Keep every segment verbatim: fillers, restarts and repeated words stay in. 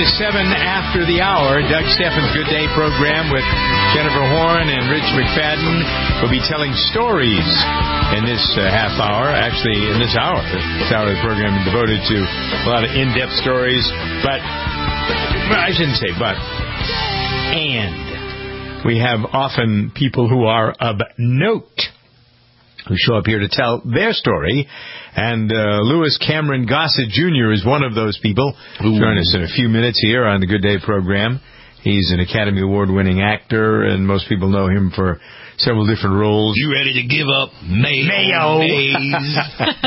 is seven after the hour. Doug Steffen's Good Day program with Jennifer Horn and Rich McFadden will be telling stories in this uh, half hour. Actually, in this hour. This hour of the program is devoted to a lot of in-depth stories. But, well, I shouldn't say but. And we have often people who are of note who show up here to tell their story. And uh, Lewis Cameron Gossett Junior is one of those people. Ooh. Join us in a few minutes here on the Good Day program. He's an Academy Award-winning actor, and most people know him for several different roles. You ready to give up mayonnaise?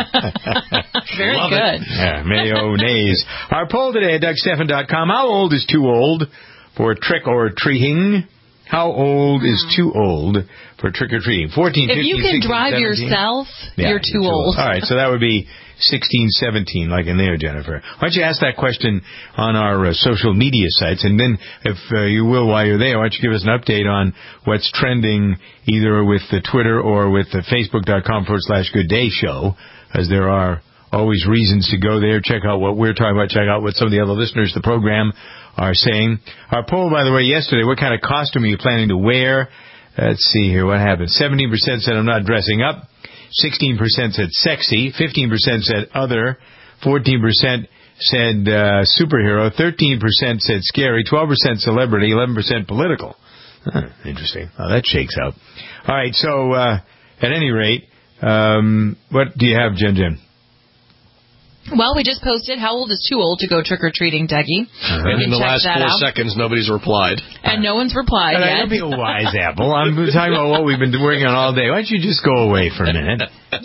Very Love good. It. Yeah, mayonnaise. Our poll today at Doug Steffen dot com. How old is too old for trick or treating? How old is too old for trick-or-treating? fourteen, if fifteen, you can sixteen, drive seventeen? yourself, Yeah, you're too old. All right, so that would be sixteen, seventeen, like in there, Jennifer. Why don't you ask that question on our uh, social media sites, and then, if uh, you will, while you're there, why don't you give us an update on what's trending either with the Twitter or with the Facebook.com forward slash Good Day Show, as there are always reasons to go there. Check out what we're talking about. Check out what some of the other listeners to the program are saying. Our poll, by the way, yesterday, what kind of costume are you planning to wear? Let's see here. What happened? seventeen percent said I'm not dressing up. sixteen percent said sexy. fifteen percent said other. fourteen percent said uh, superhero. thirteen percent said scary. twelve percent celebrity. eleven percent political. Huh, interesting. Well, that shakes out. All right. So, uh, at any rate, um, what do you have, Jen Jen? Well, we just posted how old is too old to go trick-or-treating, Dougie. Uh-huh. And in the last four out. seconds, nobody's replied. And no one's replied uh, yet. Don't be a wise apple. I'm talking about what we've been working on all day. Why don't you just go away for a minute?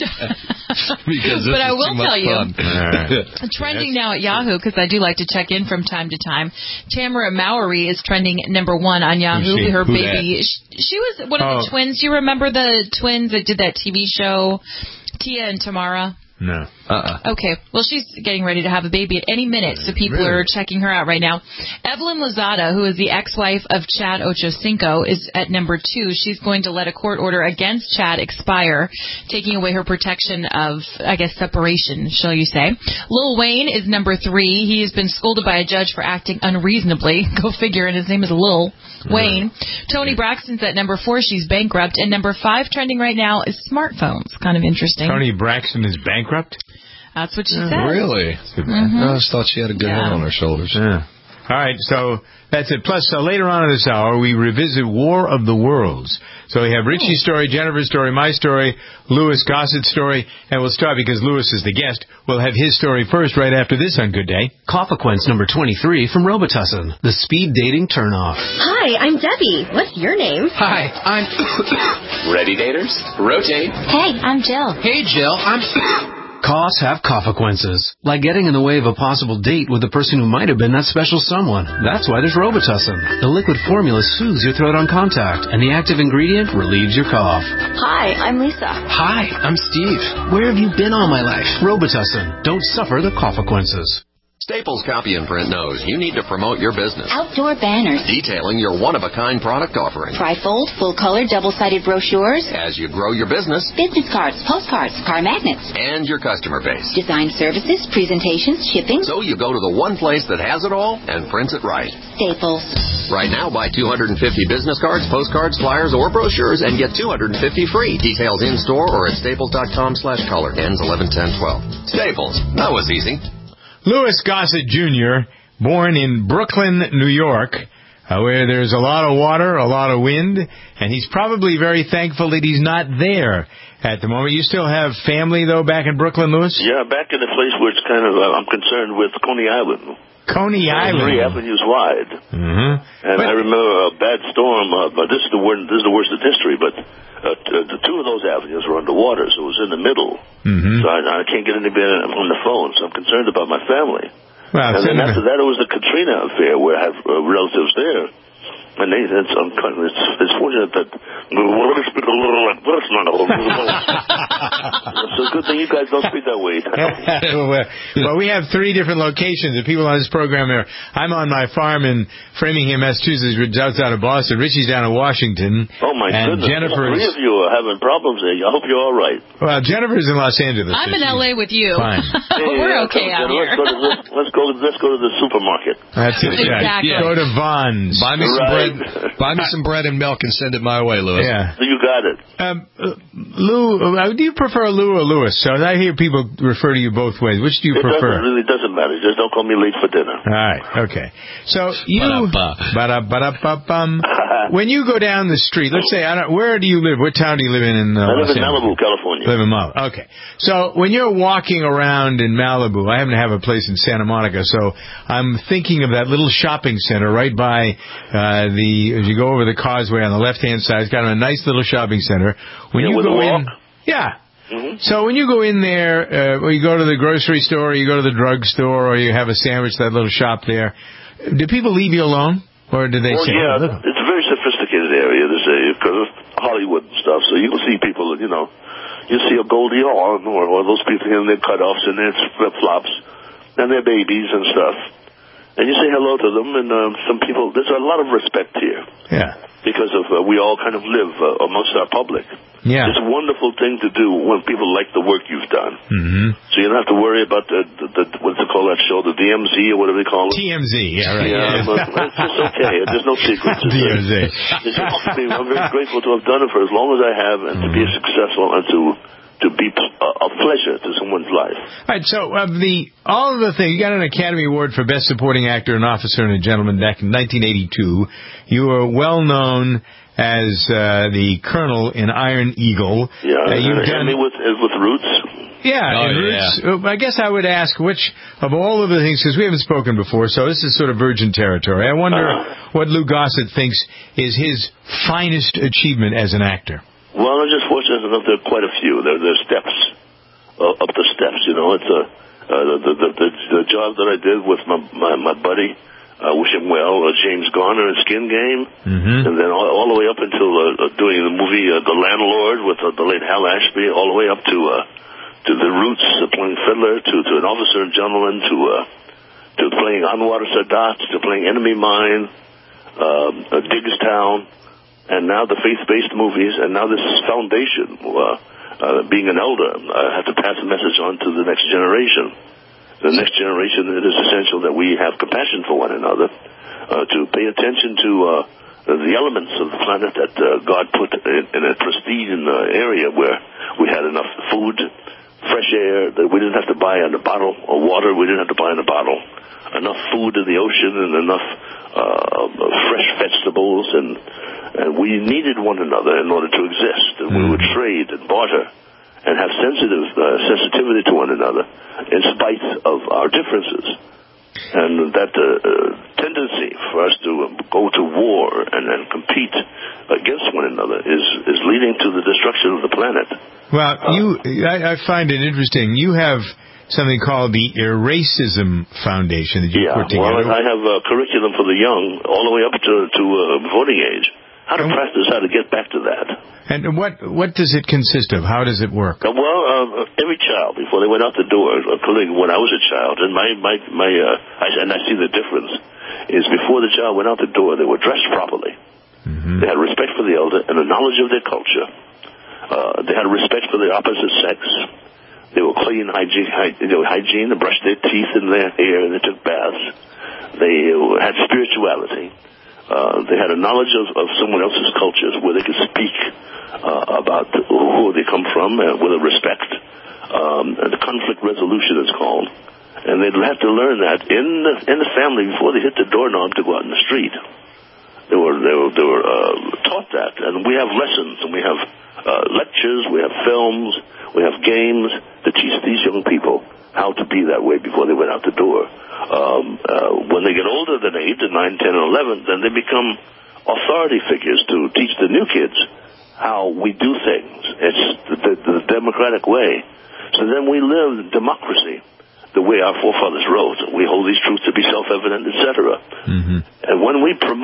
Because this but I is will too much tell you, fun. Right. Trending yes. now at Yahoo, because I do like to check in from time to time, Tamara Mowry is trending number one on Yahoo. Her Who baby. She, she was one of oh. the twins. You remember the twins that did that T V show, Tia and Tamara? No. Uh-uh. Okay. Well, she's getting ready to have a baby at any minute, so people really? are checking her out right now. Evelyn Lozada, who is the ex-wife of Chad Ochocinco, is at number two. She's going to let a court order against Chad expire, taking away her protection of, I guess, separation, shall you say. Lil Wayne is number three. He has been scolded by a judge for acting unreasonably. Go figure, and his name is Lil Wayne. Toni Braxton's at number four. She's bankrupt. And number five trending right now is smartphones. Kind of interesting. Toni Braxton is bankrupt? That's what she uh, said. Really? Mm-hmm. I just thought she had a good yeah. head on her shoulders. Yeah. All right, so that's it. Plus, uh, later on in this hour, we revisit War of the Worlds. So we have Richie's story, Jennifer's story, my story, Lewis Gossett's story, and we'll start because Lewis is the guest. We'll have his story first right after this on Good Day. Coffequence number twenty-three from Robitussin, the speed dating turnoff. Hi, I'm Debbie. What's your name? Hi, I'm... Ready, daters? Rotate. Hey, I'm Jill. Hey, Jill, I'm... Coughs have coffequences, like getting in the way of a possible date with the person who might have been that special someone. That's why there's Robitussin. The liquid formula soothes your throat on contact, and the active ingredient relieves your cough. Hi, I'm Lisa. Hi, I'm Steve. Where have you been all my life? Robitussin. Don't suffer the coffequences. Staples Copy and Print knows you need to promote your business. Outdoor banners. Detailing your one-of-a-kind product offering. Trifold, full-color, double-sided brochures. As you grow your business. Business cards, postcards, car magnets. And your customer base. Design services, presentations, shipping. So you go to the one place that has it all and prints it right. Staples. Right now, buy two hundred fifty business cards, postcards, flyers, or brochures and get two hundred fifty free. Details in-store or at staples.com slash color. Ends eleven ten twelve. Staples. That was easy. Lewis Gossett Junior, born in Brooklyn, New York, uh, where there's a lot of water, a lot of wind, and he's probably very thankful that he's not there at the moment. You still have family, though, back in Brooklyn, Lewis? Yeah, back in the place where it's kind of, uh, I'm concerned with Coney Island. Coney Island. Three avenues wide. Mm-hmm. And but, I remember a bad storm, uh, but this is the worst, this is the worst in history, but uh, t- the two of those avenues were underwater, so it was in the middle. Mm-hmm. So I, I can't get anybody on the phone, so I'm concerned about my family. Well, and then after that, it was the Katrina affair, where I have uh, relatives there. And they, it's, it's, it's fortunate that it's a good thing you guys don't speak that way. Well, we have three different locations. The people on this program are, I'm on my farm in Framingham, Massachusetts, which is outside of Boston. Richie's down in Washington. Oh, my and goodness. Jennifer Three of you are having problems there. I hope you're all right. Well, Jennifer's in Los Angeles. I'm in L A with you. Fine. We're okay out here. Let's go, to this, let's, go, let's go to the supermarket. That's it. Exactly. Go to Vons. Buy me some Right. bread. Buy me some bread and milk and send it my way, Louis. Yeah. You got it. Um, uh, Lou, uh, do you prefer Lou or Louis? So I hear people refer to you both ways. Which do you it prefer? It really doesn't matter. Just don't call me late for dinner. All right. Okay. So you, Ba-da-ba. ba-da-ba-da-ba-bum. When you go down the street, let's say, I don't, where do you live? What town do you live in? in uh, I live Los in Angeles? Malibu, California. Live in Malibu. Okay. So when you're walking around in Malibu, I happen to have a place in Santa Monica, so I'm thinking of that little shopping center right by uh, the, as you go over the causeway on the left-hand side. It's got a nice little shopping center. When Yeah, you with go a in, walk? yeah. Mm-hmm. So when you go in there, uh, or you go to the grocery store, or you go to the drugstore, or you have a sandwich, that little shop there, do people leave you alone? Or do they Well, say, yeah, oh, look. it's a very sophisticated area to say because of Hollywood and stuff. So you can see people, you know, you see a Goldie Hawn or, or those people in their cutoffs and their flip flops and their babies and stuff, and you say hello to them. And um, some people, there's a lot of respect here. Yeah. Because of uh, we all kind of live uh, amongst our public. Yeah. It's a wonderful thing to do when people like the work you've done. Mm-hmm. So you don't have to worry about the, the, the what's it called, that show, the D M Z or whatever they call it. T M Z, yeah, right. Yeah, Yeah. but it's just okay. There's no secrets. It's D M Z. It's just, I'm very grateful to have done it for as long as I have and to be successful and to to be a, a pleasure to someone's life. All right, so of the all of the things, you got an Academy Award for Best Supporting Actor and Officer and a Gentleman back in nineteen eighty-two. You were well known as uh, the Colonel in Iron Eagle. Yeah, uh, you've and done me with with Roots. Yeah, Oh, and yeah. Roots, uh, I guess I would ask which of all of the things, because we haven't spoken before, so this is sort of virgin territory. I wonder Uh-huh. what Lou Gossett thinks is his finest achievement as an actor. Well, I'm just fortunate enough. There are quite a few. There, there are steps uh, up the steps. You know, it's a uh, the, the the the job that I did with my my, my buddy. I uh, wish him well. Uh, James Garner in Skin Game, Mm-hmm. and then all, all the way up until uh, uh, doing the movie uh, The Landlord with uh, the late Hal Ashby, all the way up to uh, to the Roots, uh, playing Fiddler, to to an Officer and Gentleman, to uh, to playing Anwar Sadat, to playing Enemy Mine, um, uh, Digstown, and now the faith-based movies, and now this foundation. Uh, uh, being an elder, I have to pass a message on to the next generation. The next generation, it is essential that we have compassion for one another, uh, to pay attention to uh, the elements of the planet that uh, God put in, in a pristine uh, area where we had enough food, fresh air, that we didn't have to buy in a bottle, or water we didn't have to buy in a bottle, enough food in the ocean and enough uh, fresh vegetables, and, and we needed one another in order to exist, and we would trade and barter and have sensitive uh, sensitivity to one another in spite of our differences. And that uh, uh, tendency for us to um, go to war and, and compete against one another is, is leading to the destruction of the planet. Well, uh, you, I, I find it interesting. You have something called the Eracism Foundation that you yeah, put together. well, I have a curriculum for the young all the way up to, to uh, voting age. How to practice, how to get back to that. And what what does it consist of? How does it work? Uh, well, uh, every child, before they went out the door, including when I was a child, and my, my, my uh, I, and I see the difference, is before the child went out the door, they were dressed properly. Mm-hmm. They had respect for the elder and a knowledge of their culture. Uh, they had respect for the opposite sex. They were clean, hygiene, hygiene, you know, hygiene. They brushed their teeth and their hair, and they took baths. They uh, had spirituality. Uh, they had a knowledge of, of someone else's cultures where they could speak uh, about who they come from uh, with a respect. Um, and the conflict resolution is called. And they'd have to learn that in the, in the family before they hit the doorknob to go out in the street. They were, they were, they were uh, taught that. And we have lessons, and we have uh, lectures, we have films, we have games to teach these young people how to be that way before they went out the door. Um, uh, when they get older than eight, and nine, ten, and eleven, then they become authority figures to teach the new kids how we do things. It's the, the, the democratic way. So then we live democracy the way our forefathers wrote. We hold these truths to be self-evident, et cetera. Mm-hmm. And when we promote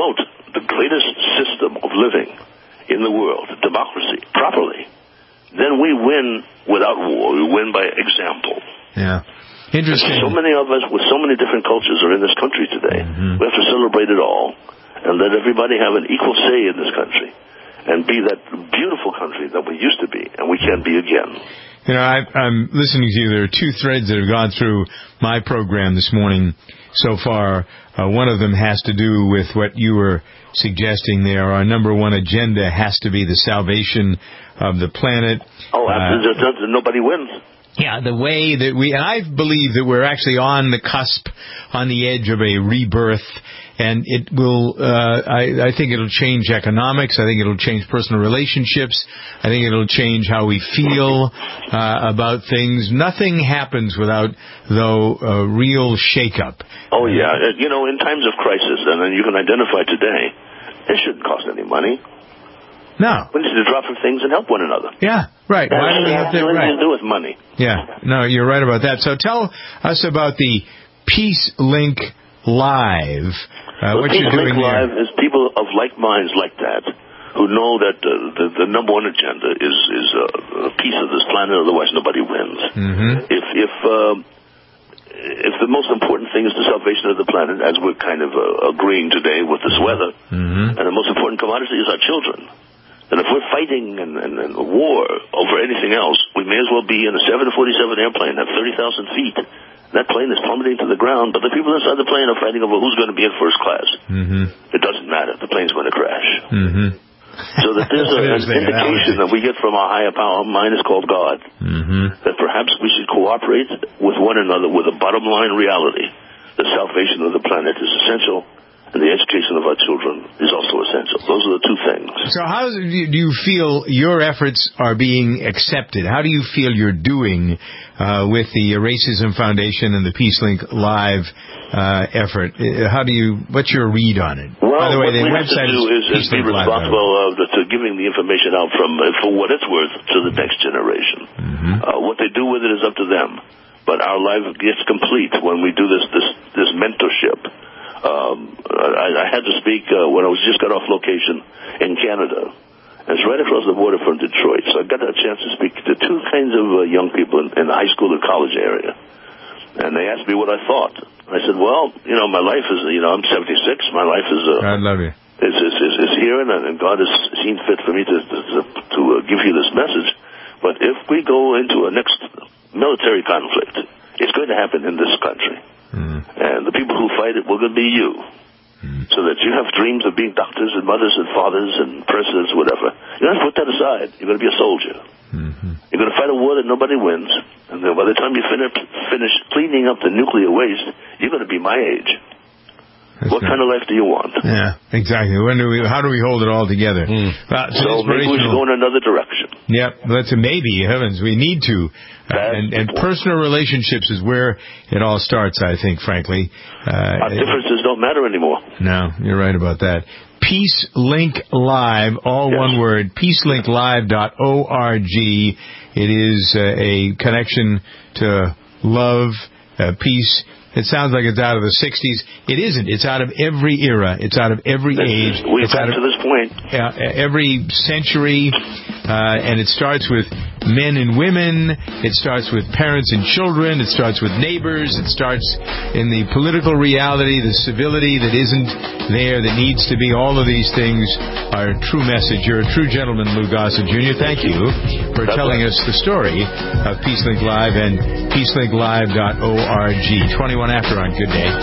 the greatest system of living in the world, democracy, properly, then we win without war. We win by example. Yeah. Interesting. So many of us with so many different cultures are in this country today. Mm-hmm. We have to celebrate it all and let everybody have an equal say in this country and be that beautiful country that we used to be and we can be again. You know, I, I'm listening to you. There are two threads that have gone through my program this morning so far. Uh, one of them has to do with what you were suggesting there. Our number one agenda has to be the salvation of the planet. Oh, uh, nobody wins. Yeah, the way that we, and I believe that we're actually on the cusp, on the edge of a rebirth, and it will, uh, I, I think it'll change economics, I think it'll change personal relationships, I think it'll change how we feel uh, about things. Nothing happens without, though, a real shake-up. Oh, yeah. You know, in times of crisis, and you can identify today, it shouldn't cost any money. No. We need to drop some things and help one another. Yeah, right. That Why do we have to, nothing right. to do with money. Yeah, no, you're right about that. So tell us about the Peace Link Live. Uh, well, what Peace you're doing Link there. Live is people of like minds like that who know that uh, the, the number one agenda is is uh, a piece of this planet. Otherwise, nobody wins. Mm-hmm. If if uh, if the most important thing is the salvation of the planet, as we're kind of uh, agreeing today with this weather, mm-hmm. and the most important commodity is our children. And if we're fighting and, and, and a war over anything else, we may as well be in a seven forty-seven airplane at thirty thousand feet. That plane is plummeting to the ground, but the people inside the plane are fighting over who's going to be in first class. Mm-hmm. It doesn't matter. The plane's going to crash. Mm-hmm. So that there's a, an indication that we get from our higher power, mine is called God, mm-hmm. that perhaps we should cooperate with one another with a bottom line reality. The salvation of the planet is essential, and the education of our children is also essential. Those are the two things. So how do you feel your efforts are being accepted? How do you feel you're doing uh, with the Racism Foundation and the PeaceLink Live uh, effort? How do you? What's your read on it? Well, By the way, what the we have to website do is, is be responsible uh, to giving the information out from, uh, for what it's worth, to the next generation. Mm-hmm. Uh, what they do with it is up to them. But our life gets complete when we do this this, this mentorship. Um, I, I had to speak uh, when I was just got off location in Canada. And it's right across the border from Detroit. So I got a chance to speak to two kinds of uh, young people in, in the high school and college area. And they asked me what I thought. I said, well, you know, my life is, you know, I'm seventy-six. My life is... Uh, I love you. Is, is, is, is here, and, and God has seen fit for me to, to, to uh, give you this message. But if we go into a next military conflict, it's going to happen in this country. Mm. And the people who fight it will going to be you. Mm. So that you have dreams of being doctors and mothers and fathers and presidents, whatever. You don't have to put that aside. You're going to be a soldier. Mm-hmm. You're going to fight a war that nobody wins. And then by the time you finish, finish cleaning up the nuclear waste, you're going to be my age. That's what right. kind of life do you want? Yeah, exactly. When do we? How do we hold it all together? Mm. Uh, so maybe we should go in another direction. Yep, that's a maybe. Heavens, we need to. Uh, and, and personal relationships is where it all starts, I think, frankly. Uh, Our differences don't matter anymore. No, you're right about that. PeaceLink Live, all yes. one word, peacelink live dot org. It is uh, a connection to love, uh, peace. It sounds like it's out of the sixties. It isn't. It's out of every era. It's out of every That's, age. We've it's got out to of, this point. Uh, every century, uh, and it starts with men and women. It starts with parents and children. It starts with neighbors. It starts in the political reality, the civility that isn't there, that needs to be. All of these things are a true message. You're a true gentleman, Lou Gossett Junior Thank you for That's telling right. us the story of PeaceLink Live and peacelink live dot org. twenty-one after on Good Day.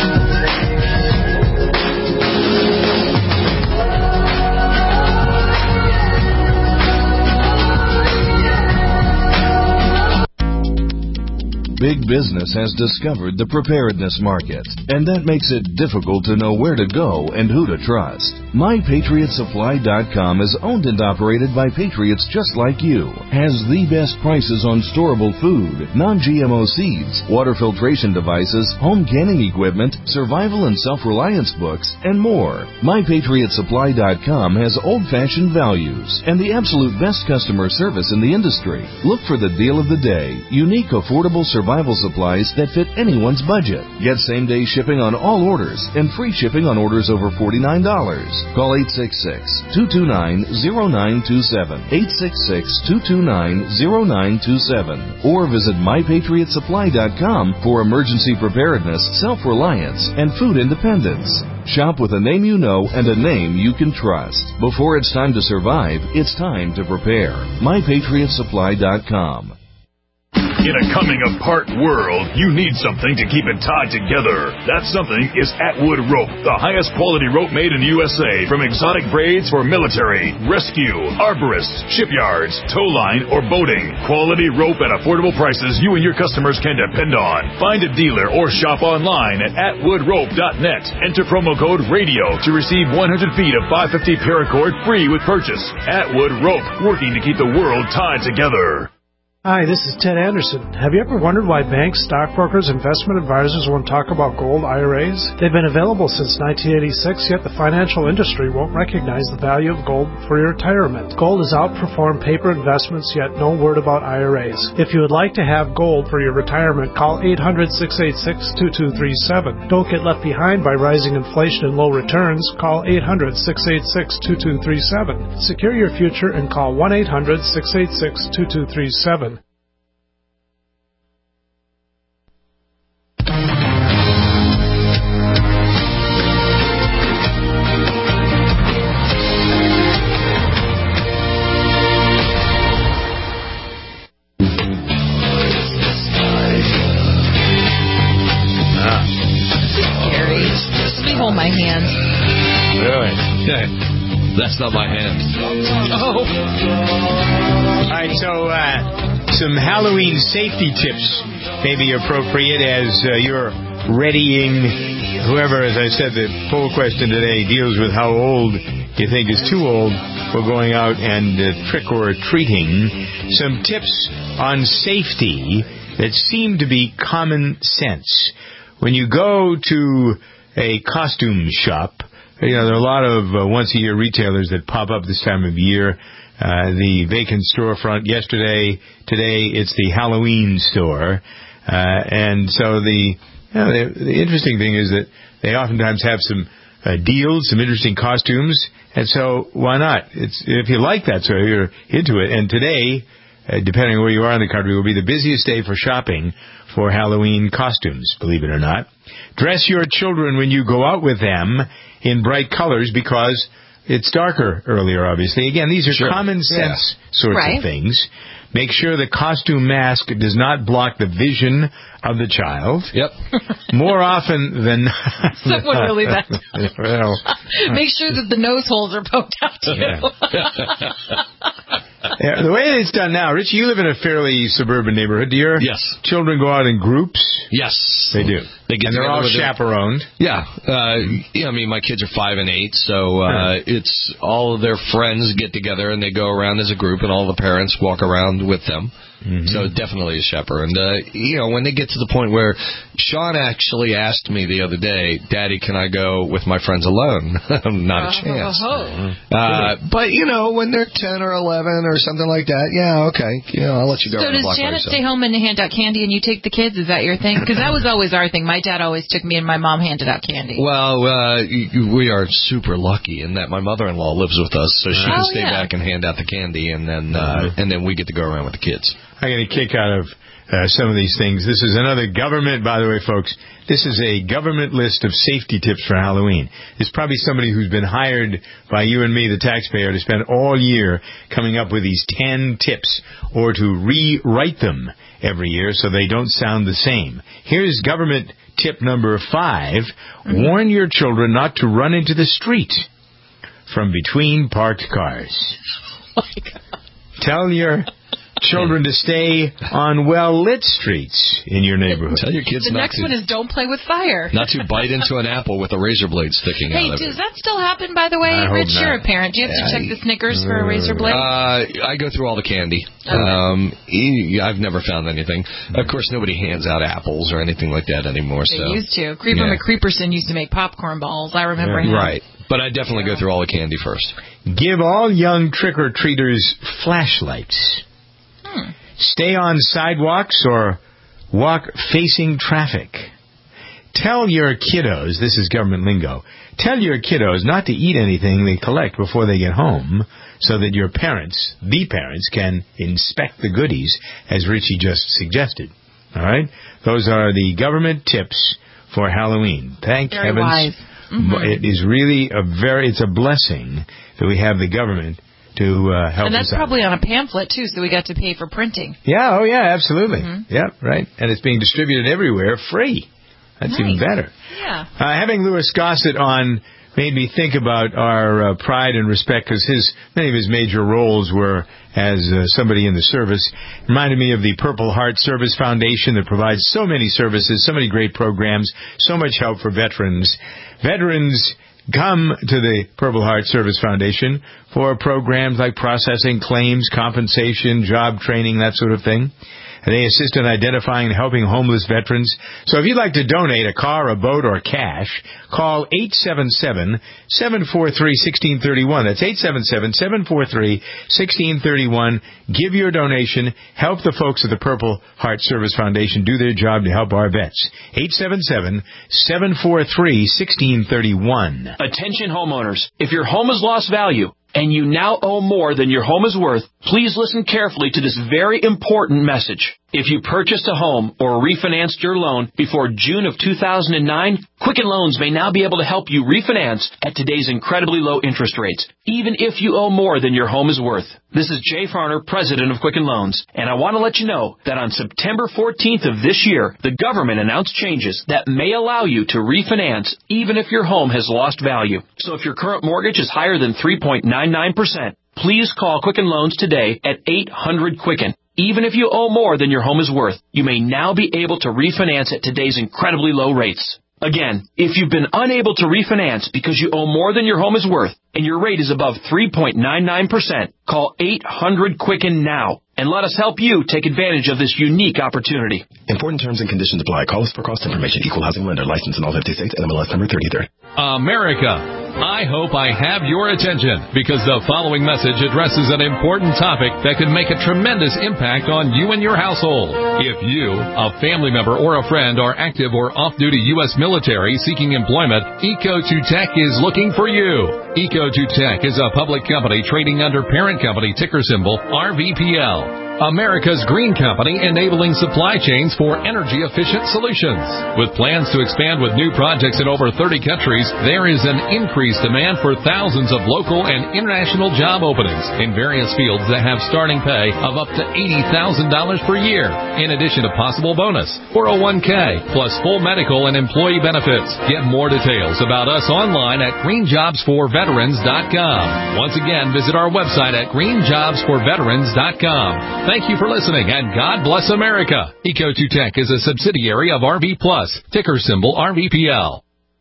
Big business has discovered the preparedness market, and that makes it difficult to know where to go and who to trust. My Patriot Supply dot com is owned and operated by patriots just like you, has the best prices on storable food, non-G M O seeds, water filtration devices, home canning equipment, survival and self-reliance books, and more. My Patriot Supply dot com has old-fashioned values and the absolute best customer service in the industry. Look for the deal of the day, unique, affordable survival supplies that fit anyone's budget. Get same-day shipping on all orders and free shipping on orders over forty-nine dollars. Call eight six six, two two nine, zero nine two seven, eight six six, two two nine, zero nine two seven, or visit my patriot supply dot com for emergency preparedness, self-reliance, and food independence. Shop with a name you know and a name you can trust. Before it's time to survive, it's time to prepare. my patriot supply dot com. In a coming-apart world, you need something to keep it tied together. That something is Atwood Rope, the highest quality rope made in the U S A, from exotic braids for military, rescue, arborists, shipyards, tow line, or boating. Quality rope at affordable prices you and your customers can depend on. Find a dealer or shop online at atwood rope dot net. Enter promo code RADIO to receive one hundred feet of five fifty paracord free with purchase. Atwood Rope, working to keep the world tied together. Hi, this is Ted Anderson. Have you ever wondered why banks, stockbrokers, investment advisors won't talk about gold I R As? They've been available since nineteen eighty-six, yet the financial industry won't recognize the value of gold for your retirement. Gold has outperformed paper investments, yet no word about I R As. If you would like to have gold for your retirement, call eight hundred, six eight six, two two three seven. Don't get left behind by rising inflation and low returns. Call eight hundred, six eight six, two two three seven. Secure your future and call one eight hundred, six eight six, two two three seven. Hold my hand. Really? That's not my hand. Oh. All right, so uh, some Halloween safety tips may be appropriate as uh, you're readying whoever, as I said, the poll question today deals with how old you think is too old for going out and uh, trick or treating. Some tips on safety that seem to be common sense. When you go to a costume shop, you know, there are a lot of uh, once-a-year retailers that pop up this time of year. Uh, the vacant storefront yesterday, today it's the Halloween store. Uh, and so the, you know, the the interesting thing is that they oftentimes have some uh, deals, some interesting costumes, and so why not? It's if you like that, so you're into it. And today, uh, depending on where you are in the country, will be the busiest day for shopping for Halloween costumes, believe it or not. Dress your children when you go out with them in bright colors because it's darker earlier, obviously. Again, these are sure. common sense yeah. sorts right. of things. Make sure the costume mask does not block the vision of the child. Yep. More often than not. Someone really bad. Well, make sure that the nose holes are poked out, too. Yeah. Yeah, the way it's done now, Rich, you live in a fairly suburban neighborhood. Do your yes. children go out in groups? Yes. They do. They get and they're all chaperoned? Their, yeah. Uh, yeah. I mean, my kids are five and eight, so uh, it's all of their friends get together and they go around as a group, and all the parents walk around with them. Mm-hmm. So definitely a chaperone. Uh, you know, when they get to the point where Sean actually asked me the other day, Daddy, can I go with my friends alone? Not a chance. Oh. Uh, but, you know, when they're ten or eleven or something like that, yeah, okay. You know, I'll let you go. So does Janet stay home and hand out candy and you take the kids? Is that your thing? Because that was always our thing. My dad always took me and my mom handed out candy. Well, uh, we are super lucky in that my mother-in-law lives with us, so she oh, can stay yeah. back and hand out the candy, and then uh, and then we get to go around with the kids. I get a kick out of uh, some of these things. This is another government, by the way, folks, this is a government list of safety tips for Halloween. It's probably somebody who's been hired by you and me, the taxpayer, to spend all year coming up with these ten tips or to rewrite them every year so they don't sound the same. Here's government tip number five. Mm-hmm. Warn your children not to run into the street from between parked cars. Oh, my God. Tell your children to stay on well-lit streets in your neighborhood. Tell your kids the not next to, one is don't play with fire. Not to bite into an apple with a razor blade sticking hey, out of it. Hey, does that still happen, by the way? I Rich, hope you're not. a parent. Do you have to yeah, check the Snickers for a razor blade? Uh, I go through all the candy. Okay. Um, I've never found anything. Of course, nobody hands out apples or anything like that anymore. They so. used to. Creeper yeah. McCreeperson used to make popcorn balls. I remember yeah. him. Right. But I definitely yeah. go through all the candy first. Give all young trick-or-treaters flashlights. Hmm. Stay on sidewalks or walk facing traffic. tell your kiddos, this is government lingo, tell your kiddos not to eat anything they collect before they get home so that your parents, the parents, can inspect the goodies, as Richie just suggested. All right? Those are the government tips for Halloween. Thank Very heavens. wise. Mm-hmm. It is really a very, it's a blessing that we have the government to uh, help us out. And that's probably on a pamphlet, too, so we got to pay for printing. Yeah, oh yeah, absolutely. Mm-hmm. Yeah, right. And it's being distributed everywhere free. That's nice. even better. Yeah. Uh, having Louis Gossett on made me think about our uh, pride and respect, because his many of his major roles were as uh, somebody in the service. Reminded me of the Purple Heart Service Foundation that provides so many services, so many great programs, so much help for veterans. Veterans come to the Purple Heart Service Foundation for programs like processing claims, compensation, job training, that sort of thing. They assist in identifying and helping homeless veterans. So if you'd like to donate a car, a boat, or cash, call eight seven seven, seven four three, one six three one. That's eight seven seven, seven four three, one six three one. Give your donation. Help the folks at the Purple Heart Service Foundation do their job to help our vets. eight seven seven, seven four three, one six three one. Attention homeowners. If your home has lost value and you now owe more than your home is worth, please listen carefully to this very important message. If you purchased a home or refinanced your loan before June of two thousand nine, Quicken Loans may now be able to help you refinance at today's incredibly low interest rates, even if you owe more than your home is worth. This is Jay Farner, president of Quicken Loans, and I want to let you know that on September fourteenth of this year, the government announced changes that may allow you to refinance even if your home has lost value. So if your current mortgage is higher than three point nine nine percent, please call Quicken Loans today at eight hundred Quicken. Even if you owe more than your home is worth, you may now be able to refinance at today's incredibly low rates. Again, if you've been unable to refinance because you owe more than your home is worth and your rate is above three point nine nine percent, call eight hundred Quicken now and let us help you take advantage of this unique opportunity. Important terms and conditions apply. Call us for cost information. Equal housing lender. License in all fifty states. N M L S number thirty thirty. America. I hope I have your attention because the following message addresses an important topic that could make a tremendous impact on you and your household. If you, a family member, or a friend are active or off-duty U S military seeking employment, Eco two Tech is looking for you. Eco two Tech is a public company trading under parent company ticker symbol R V P L. America's green company enabling supply chains for energy-efficient solutions. With plans to expand with new projects in over thirty countries, there is an increased demand for thousands of local and international job openings in various fields that have starting pay of up to eighty thousand dollars per year, in addition to possible bonus, four oh one k, plus full medical and employee benefits. Get more details about us online at green jobs for veterans dot com. Once again, visit our website at green jobs for veterans dot com. Thank you for listening, and God bless America. Eco two Tech is a subsidiary of R V Plus, ticker symbol R V P L.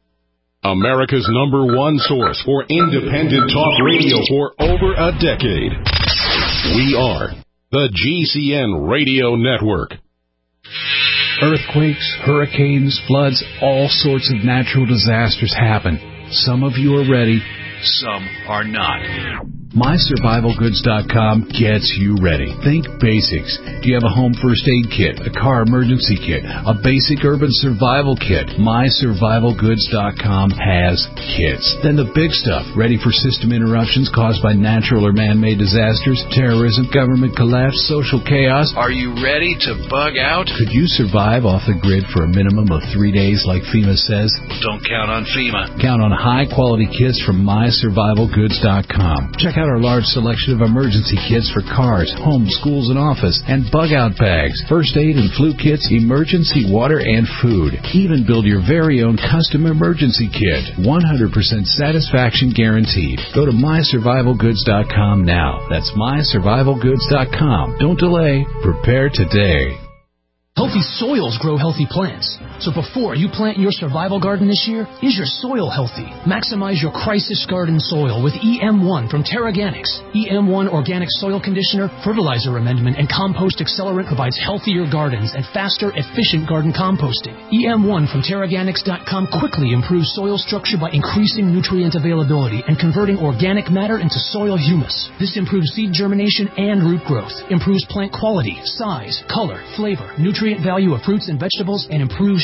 America's number one source for independent talk radio for over a decade. We are the G C N Radio Network. Earthquakes, hurricanes, floods, all sorts of natural disasters happen. Some of you are ready, some are not. my survival goods dot com gets you ready. Think basics. Do you have a home first aid kit, a car emergency kit, a basic urban survival kit? my survival goods dot com has kits. Then the big stuff, ready for system interruptions caused by natural or man-made disasters, terrorism, government collapse, social chaos. Are you ready to bug out? Could you survive off the grid for a minimum of three days like FEMA says? Don't count on FEMA. Count on high-quality kits from my survival goods dot com. Check out our large selection of emergency kits for cars, homes, schools, and office, and bug-out bags, first aid and flu kits, emergency water, and food. Even build your very own custom emergency kit. one hundred percent satisfaction guaranteed. Go to my survival goods dot com now. That's my survival goods dot com. Don't delay. Prepare today. Healthy soils grow healthy plants. So before you plant your survival garden this year, is your soil healthy? Maximize your crisis garden soil with E M one from Terraganics. E M one Organic Soil Conditioner, Fertilizer Amendment, and Compost Accelerant provides healthier gardens and faster, efficient garden composting. E M one from Terraganics dot com quickly improves soil structure by increasing nutrient availability and converting organic matter into soil humus. This improves seed germination and root growth, improves plant quality, size, color, flavor, nutrient value of fruits and vegetables, and improves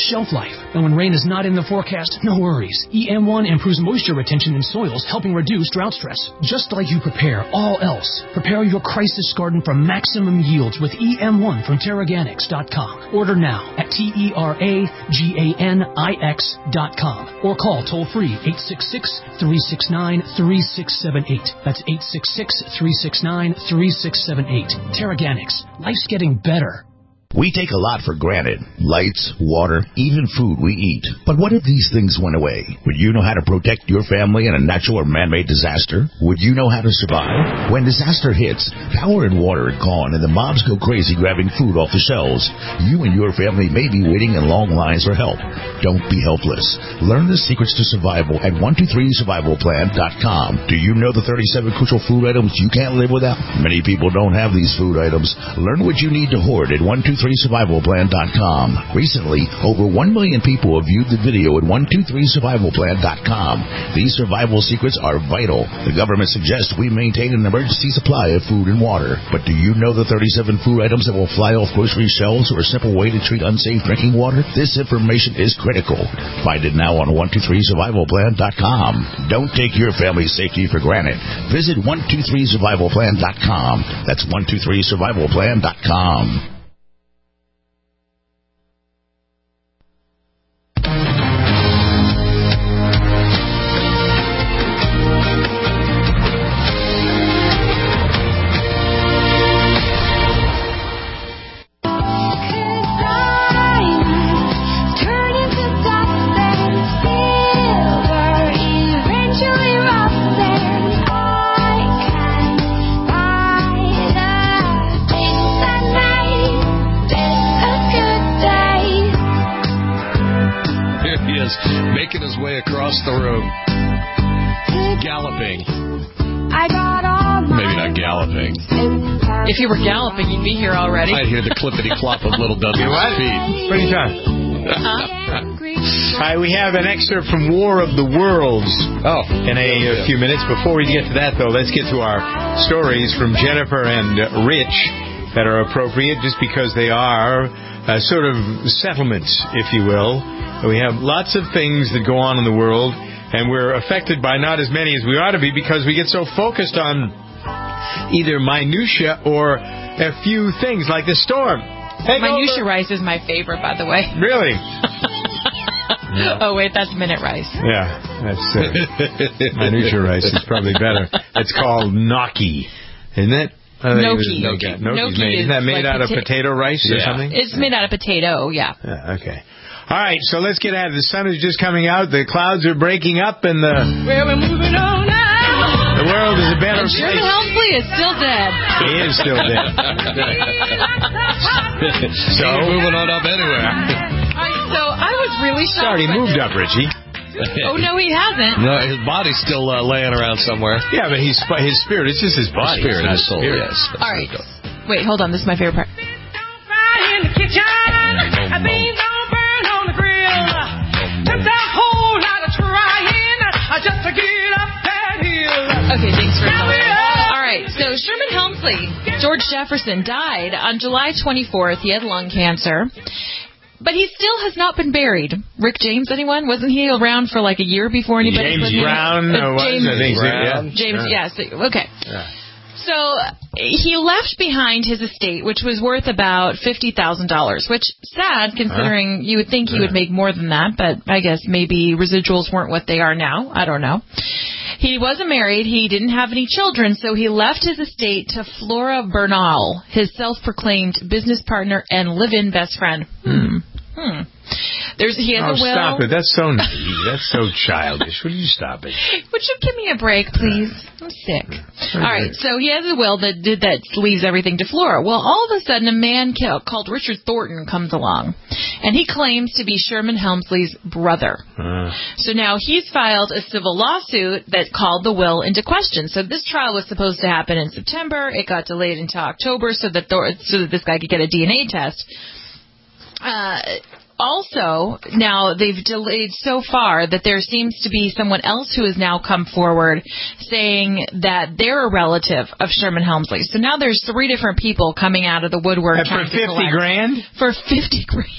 shelf life. And when rain is not in the forecast, no worries. E M one improves moisture retention in soils, helping reduce drought stress. Just like you prepare all else, prepare your crisis garden for maximum yields with E M one from Terraganics dot com. Order now at T E R A G A N I X dot com or call toll-free eight six six, three six nine, three six seven eight. That's eight six six, three six nine, three six seven eight. Terraganics. Life's getting better. We take a lot for granted. Lights, water, even food we eat. But what if these things went away? Would you know how to protect your family in a natural or man-made disaster? Would you know how to survive? When disaster hits, power and water are gone and the mobs go crazy grabbing food off the shelves. You and your family may be waiting in long lines for help. Don't be helpless. Learn the secrets to survival at one two three survival plan dot com. Do you know the thirty-seven crucial food items you can't live without? Many people don't have these food items. Learn what you need to hoard at one two three survival plan dot com. Recently, over one million people have viewed the video at one two three survival plan dot com. These survival secrets are vital. The government suggests we maintain an emergency supply of food and water. But do you know the thirty-seven food items that will fly off grocery shelves or a simple way to treat unsafe drinking water? This information is critical. Find it now on one two three survival plan dot com. Don't take your family's safety for granted. Visit one two three survival plan dot com. That's one two three survival plan dot com. Making his way across the room. Galloping. Maybe not galloping. If you were galloping, you'd be here already. I'd hear the clippity-clop of little Dudley's what? feet. What are you talking? All right, we have an excerpt from War of the Worlds oh, in a, yeah, a few minutes. Before we get to that, though, let's get to our stories from Jennifer and Rich that are appropriate just because they are uh, sort of settlements, if you will. We have lots of things that go on in the world, and we're affected by not as many as we ought to be because we get so focused on either minutia or a few things like the storm. Hey, minutia rice is my favorite, by the way. Really? Yeah. Oh, wait, that's minute rice. Yeah, that's uh, minutia rice is probably better. It's called gnocchi, isn't it? Gnocchi. Gnocchi. Gnocchi Isn't that made like out pota- of potato rice yeah. or something? It's made out of potato, yeah. yeah. Okay. All right, so let's get at it. The sun is just coming out. The clouds are breaking up, and the Where we're moving on now. The world is a better and place. Sherman Helmsley is still dead. He is still dead. So moving on up anywhere. So I was really shocked. Sorry, he moved up, Richie. Oh, no, he hasn't. No, his body's still uh, laying around somewhere. Yeah, but he's, his spirit, it's just his body. His spirit and his soul, spirit. yes. All right. Wait, hold on. This is my favorite part. In the kitchen, I think don't burn on the grill. Took a whole lot of trying just to get up that hill. Okay, thanks for coming. All right, so Sherman Helmsley, George Jefferson, died on July twenty-fourth. He had lung cancer. But he still has not been buried. Rick James, anyone? Wasn't he around for like a year before anybody James put him? Brown, uh, was, James I think. Brown. Yeah. James, yeah. yes. Okay. Yeah. So he left behind his estate, which was worth about fifty thousand dollars, which sad considering huh? you would think he yeah. would make more than that, but I guess maybe residuals weren't what they are now. I don't know. He wasn't married. He didn't have any children, so he left his estate to Flora Bernal, his self-proclaimed business partner and live-in best friend. Hmm. Hmm. There's, he has oh, a will. Stop it. That's so naive. That's so childish. Would you stop it? Would you give me a break, please? I'm sick. All right, so he has a will that did that leaves everything to Flora. Well, all of a sudden, a man called Richard Thornton comes along, and he claims to be Sherman Helmsley's brother. Uh. So now he's filed a civil lawsuit that called the will into question. So this trial was supposed to happen in September. It got delayed until October so that Thor- so that this guy could get a D N A test. Uh, also, now they've delayed so far that there seems to be someone else who has now come forward saying that they're a relative of Sherman Helmsley. So now there's three different people coming out of the woodwork. And for fifty grand? For fifty grand.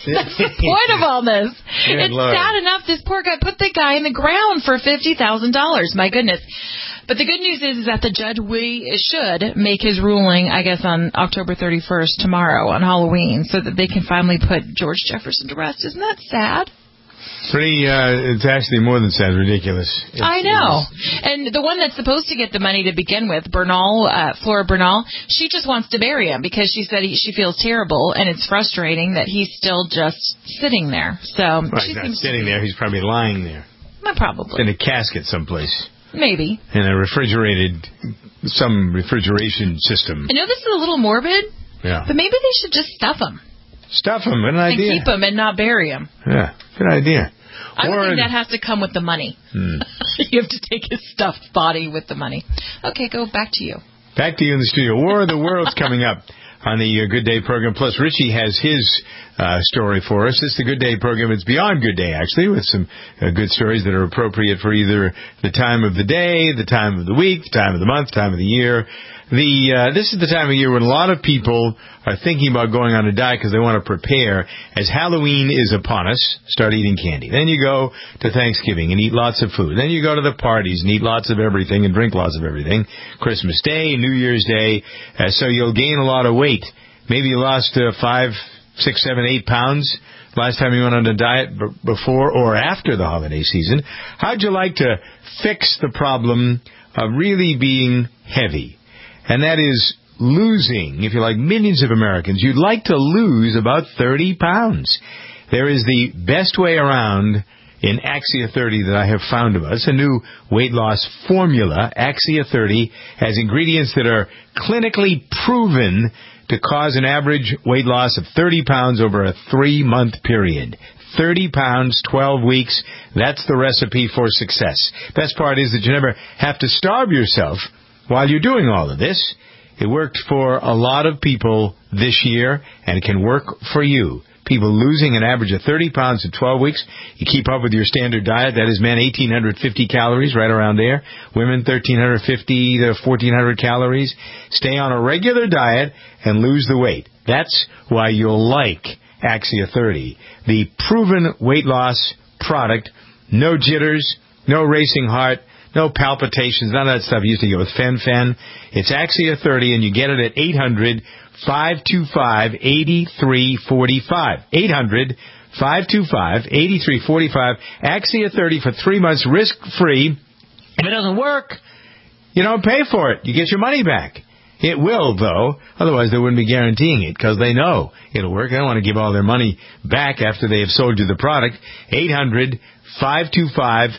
That's the point of all this. Good it's Lord. sad enough this poor guy put the guy in the ground for fifty thousand dollars. My goodness. But the good news is, is that the judge we should make his ruling, I guess, on October thirty-first, tomorrow, on Halloween, so that they can finally put George Jefferson to rest. Isn't that sad? Pretty, uh, it's actually more than sad, ridiculous. It's, I know. And the one that's supposed to get the money to begin with, Bernal, uh, Flora Bernal, she just wants to bury him because she said he, she feels terrible, and it's frustrating that he's still just sitting there. So Well, she he's not seems sitting there. He's probably lying there. well, probably. In a casket someplace. Maybe. In a refrigerated, some refrigeration system. I know this is a little morbid, Yeah. but maybe they should just stuff him. Stuff him, an And idea. keep him and not bury him. Yeah, good idea. I would Or- think that has to come with the money. Hmm. You have to take his stuffed body with the money. Okay, go back to you. Back to you in the studio. War of the Worlds coming up on the uh, Good Day program. Plus, Richie has his uh, story for us. It's the Good Day program. It's beyond Good Day, actually, with some uh, good stories that are appropriate for either the time of the day, the time of the week, the time of the month, time of the year. The uh, this is the time of year when a lot of people are thinking about going on a diet because they want to prepare. As Halloween is upon us, start eating candy. Then you go to Thanksgiving and eat lots of food. Then you go to the parties and eat lots of everything and drink lots of everything. Christmas Day, New Year's Day. Uh, so you'll gain a lot of weight. Maybe you lost uh, five, six, seven, eight pounds last time you went on a diet b- before or after the holiday season. How'd you like to fix the problem of really being heavy? And that is losing, if you like, millions of Americans. You'd like to lose about thirty pounds. There is the best way around in Axia thirty that I have found about. It's a new weight loss formula. Axia thirty has ingredients that are clinically proven to cause an average weight loss of thirty pounds over a three-month period. thirty pounds, twelve weeks. That's the recipe for success. Best part is that you never have to starve yourself while you're doing all of this. It worked for a lot of people this year, and it can work for you. People losing an average of thirty pounds in twelve weeks. You keep up with your standard diet. That is men, eighteen fifty calories, right around there. Women, thirteen fifty to fourteen hundred calories. Stay on a regular diet and lose the weight. That's why you'll like Axia thirty. The proven weight loss product. No jitters, no racing heart, no palpitations, none of that stuff you used to get with Fen-Phen. It's Axia thirty, and you get it at eight hundred, five two five, eight three four five. eight hundred, five two five, eight three four five. Axia thirty for three months, risk-free. If it doesn't work, you don't pay for it. You get your money back. It will, though. Otherwise, they wouldn't be guaranteeing it because they know it'll work. They don't want to give all their money back after they have sold you the product. eight hundred, five two five,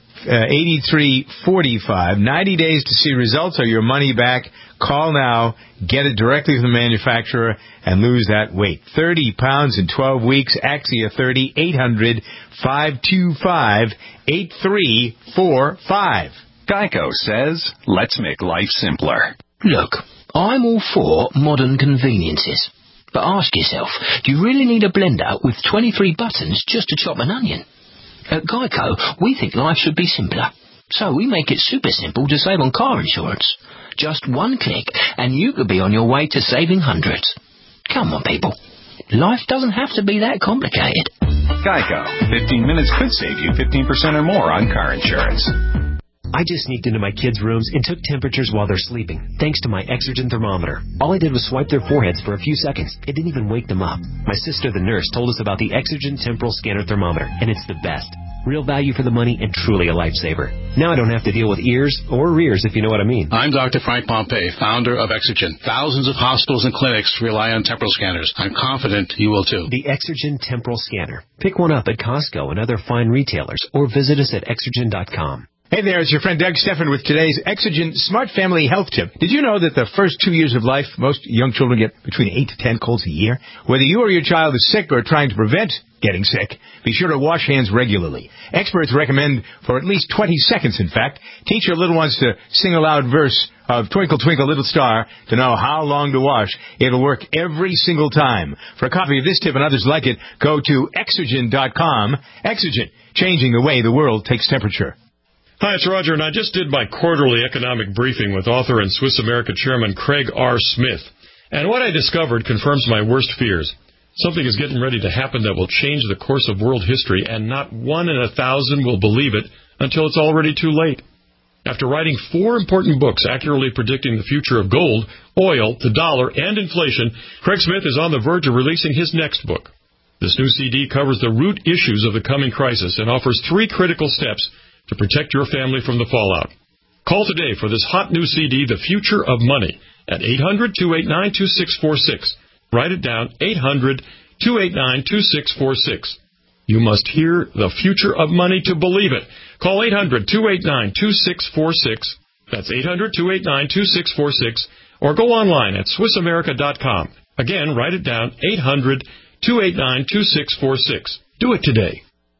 eight three four five. ninety days to see results or your money back. Call now. Get it directly from the manufacturer and lose that weight. thirty pounds in twelve weeks. Axia thirty. eight hundred, five two five, eight three four five. Geico says, let's make life simpler. Look, I'm all for modern conveniences. But ask yourself, do you really need a blender with twenty-three buttons just to chop an onion? At Geico, we think life should be simpler. So we make it super simple to save on car insurance. Just one click and you could be on your way to saving hundreds. Come on, people. Life doesn't have to be that complicated. Geico. fifteen minutes could save you fifteen percent or more on car insurance. I just sneaked into my kids' rooms and took temperatures while they're sleeping, thanks to my Exergen thermometer. All I did was swipe their foreheads for a few seconds. It didn't even wake them up. My sister, the nurse, told us about the Exergen temporal scanner thermometer, and it's the best. Real value for the money and truly a lifesaver. Now I don't have to deal with ears or rears, if you know what I mean. I'm Doctor Frank Pompey, founder of Exergen. Thousands of hospitals and clinics rely on temporal scanners. I'm confident you will too. The Exergen temporal scanner. Pick one up at Costco and other fine retailers, or visit us at exergen dot com. Hey there, it's your friend Doug Steffen with today's Exergen Smart Family Health Tip. Did you know that the first two years of life, most young children get between eight to ten colds a year? Whether you or your child is sick or trying to prevent getting sick, be sure to wash hands regularly. Experts recommend for at least twenty seconds, in fact. Teach your little ones to sing a loud verse of Twinkle, Twinkle, Little Star to know how long to wash. It'll work every single time. For a copy of this tip and others like it, go to exergen dot com. Exergen, changing the way the world takes temperature. Hi, it's Roger, and I just did my quarterly economic briefing with author and Swiss America chairman Craig R. Smith. And what I discovered confirms my worst fears. Something is getting ready to happen that will change the course of world history, and not one in a thousand will believe it until it's already too late. After writing four important books accurately predicting the future of gold, oil, the dollar, and inflation, Craig Smith is on the verge of releasing his next book. This new C D covers the root issues of the coming crisis and offers three critical steps to protect your family from the fallout. Call today for this hot new C D, The Future of Money, at eight hundred, two eight nine, two six four six. Write it down, eight hundred, two eight nine, two six four six. You must hear the future of money to believe it. Call eight hundred, two eight nine, two six four six. That's eight hundred, two eight nine, two six four six. Or go online at Swiss America dot com. Again, write it down, eight hundred, two eight nine, two six four six. Do it today.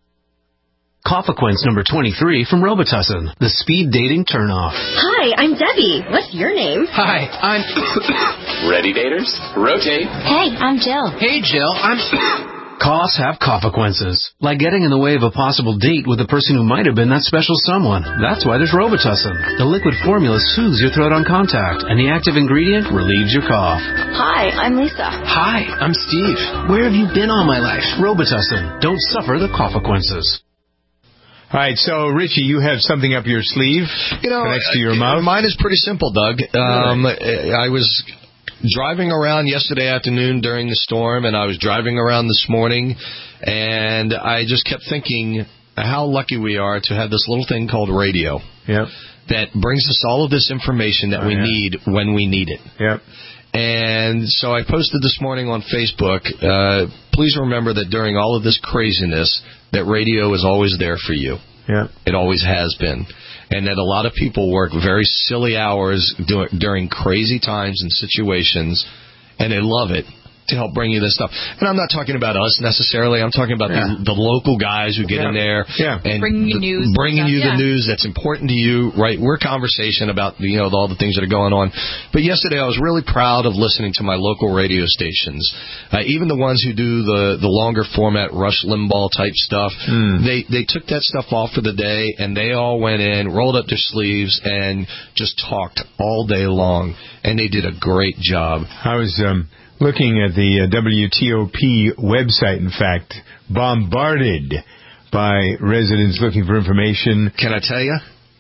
Cofequence number twenty-three from Robitussin, the speed dating turnoff. Hi, I'm Debbie. What's your name? Hi, I'm... Ready, daters? Rotate. Hey, I'm Jill. Hey, Jill, I'm... Coughs have Cofequences, like getting in the way of a possible date with the person who might have been that special someone. That's why there's Robitussin. The liquid formula soothes your throat on contact, and the active ingredient relieves your cough. Hi, I'm Lisa. Hi, I'm Steve. Where have you been all my life? Robitussin. Don't suffer the Cofequences. All right, so, Richie, you have something up your sleeve you know, next to your mouth? Mine is pretty simple, Doug. Um, I was driving around yesterday afternoon during the storm, and I was driving around this morning, and I just kept thinking how lucky we are to have this little thing called radio. Yep. That brings us all of this information that oh, we yeah. need when we need it. Yep. And so I posted this morning on Facebook, uh, please remember that during all of this craziness, that radio is always there for you. Yeah. It always has been. And that a lot of people work very silly hours do- during crazy times and situations, and they love it to help bring you this stuff. And I'm not talking about us necessarily. I'm talking about yeah. the, the local guys who get yeah. in there yeah. and bringing you news, bringing you yeah. the news that's important to you. Right? We're conversation about you know all the things that are going on. But yesterday I was really proud of listening to my local radio stations, uh, even the ones who do the the longer format Rush Limbaugh type stuff. Mm. They they took that stuff off for the day and they all went in, rolled up their sleeves, and just talked all day long. And they did a great job. I was um, looking at the uh, W T O P website, in fact, bombarded by residents looking for information. Can I tell you?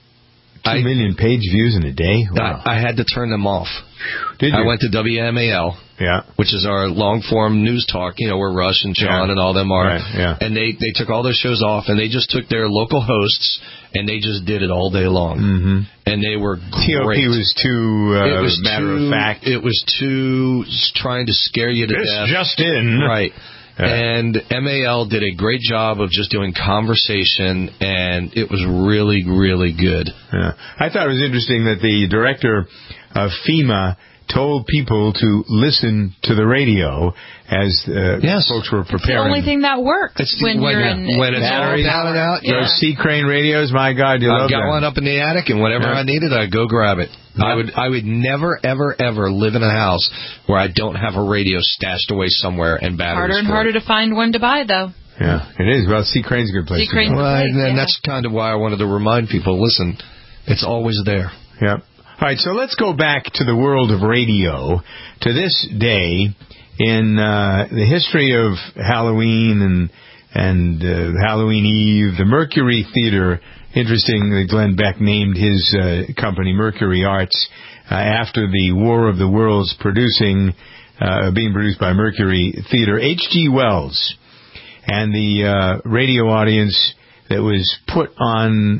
Two I, million page views in a day? Wow. I, I had to turn them off. Did you? I went to W M A L, yeah, which is our long-form news talk, you know, where Rush and Sean yeah. and all them are. Right, yeah. And they, they took all their shows off, and they just took their local hosts, and they just did it all day long. Mm-hmm. And they were great. T O P was too uh, it was matter too, of fact. It was too trying to scare you to this death. just in. Right. Yeah. And M A L did a great job of just doing conversation, and it was really, really good. Yeah. I thought it was interesting that the director of FEMA told people to listen to the radio as uh, yes. folks were It's the preparing. only thing that works It's when, when, you're yeah. in when it's all down and out. Yeah. Those C Crane radios, my God, you I've love got them. one up in the attic, and whenever Yeah. I need it, I go grab it. Yeah. I would, I would never, ever, ever live in a house where I don't have a radio stashed away somewhere and batteries. Harder and for harder it. to find one to buy, though. Yeah, it is. Well, C Crane's a good place. C Crane's to go. Well, place, and yeah. that's kind of why I wanted to remind people. Listen, it's always there. Yep. All right, so let's go back to the world of radio, to this day in uh, the history of Halloween and and uh, Halloween Eve. The Mercury Theater, interesting that Glenn Beck named his uh, company Mercury Arts uh, after the War of the Worlds producing, uh, being produced by Mercury Theater. H G Wells and the uh, radio audience that was put on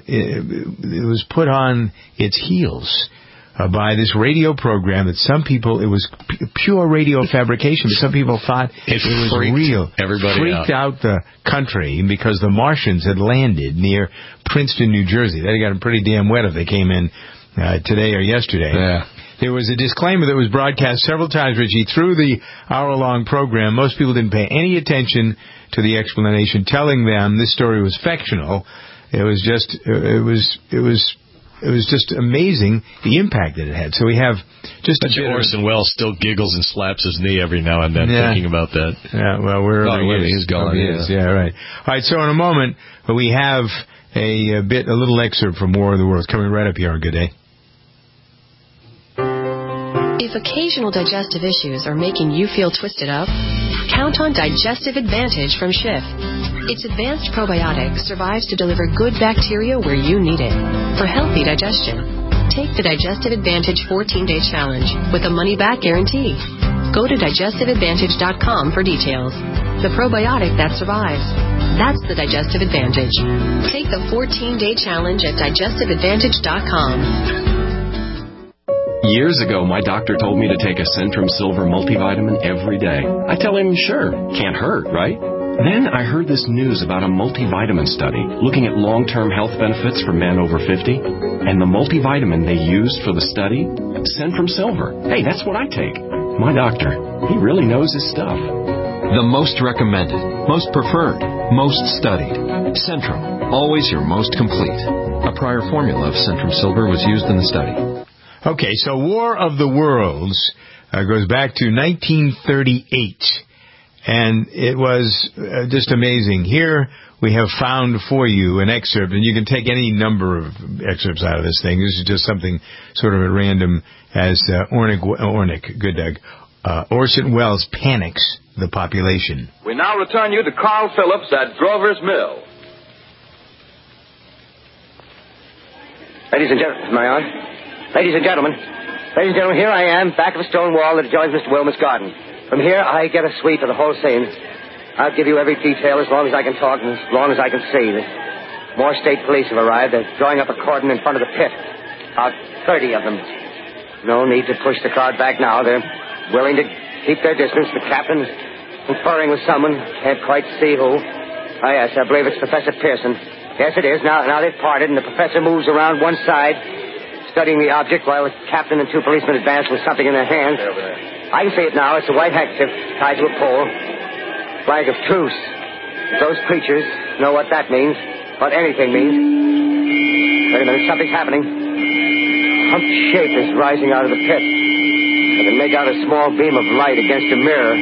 it was put on its heels uh, by this radio program that some people, it was p- pure radio fabrication, but some people thought it, it was freaked real. Everybody freaked out. out the country because the Martians had landed near Princeton, New Jersey. They got them pretty damn wet if they came in uh, today or yesterday. Yeah. There was a disclaimer that was broadcast several times, Richie, through the hour-long program. Most people didn't pay any attention to the explanation, telling them this story was fictional. It was just, it was, it was, it was just amazing the impact that it had. So we have just a bit Orson Welles still giggles and slaps his knee every now and then yeah. thinking about that. Yeah, well, wherever oh, he is. He's gone, he yeah. Is. Yeah, right. All right, so in a moment, we have a, a bit, a little excerpt from War of the Worlds coming right up here on Good Day. If occasional digestive issues are making you feel twisted up, count on Digestive Advantage from Schiff. Its advanced probiotic survives to deliver good bacteria where you need it for healthy digestion. Take the Digestive Advantage fourteen-day challenge with a money-back guarantee. Go to digestive advantage dot com for details. The probiotic that survives. That's the Digestive Advantage. Take the fourteen-day challenge at digestive advantage dot com. Years ago, my doctor told me to take a Centrum Silver multivitamin every day. I tell him, sure, can't hurt, right? Then I heard this news about a multivitamin study looking at long-term health benefits for men over fifty. And the multivitamin they used for the study, Centrum Silver. Hey, that's what I take. My doctor, he really knows his stuff. The most recommended, most preferred, most studied. Centrum, always your most complete. A prior formula of Centrum Silver was used in the study. Okay, so War of the Worlds uh, goes back to nineteen thirty-eight. And it was uh, just amazing. Here we have found for you an excerpt, and you can take any number of excerpts out of this thing. This is just something sort of at random as uh, Ornick, Ornick, good Doug, uh, Orson Welles panics the population. We now return you to Carl Phillips at Grover's Mill. Ladies and gentlemen, am I on? Ladies and gentlemen, ladies and gentlemen, here I am, back of a stone wall that adjoins Mister Wilmer's garden. From here, I get a sweep of the whole scene. I'll give you every detail as long as I can talk and as long as I can see. More state police have arrived. They're drawing up a cordon in front of the pit. About thirty of them. No need to push the crowd back now. They're willing to keep their distance. The captain's conferring with someone. Can't quite see who. Ah, yes, I believe it's Professor Pearson. Yes, it is. Now, now they've parted, and the professor moves around one side, studying the object, while the captain and two policemen advance with something in their hands. I can see it now. It's a white handkerchief tied to a pole. Flag of truce. If those creatures know what that means, what anything means. Wait a minute, something's happening. A humped shape is rising out of the pit. I can make out a small beam of light against a mirror.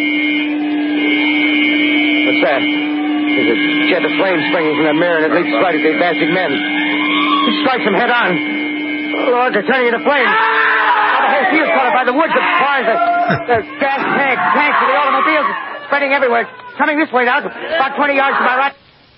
What's that? There's a jet of flame springing from the mirror, and it leaps right at the advancing men. It strikes them head on. Oh, Lord, they're turning into flames. The whole field's caught up by the woods, the cars, the, the gas tanks, tanks of the automobiles, spreading everywhere. Coming this way now, about twenty yards to my right.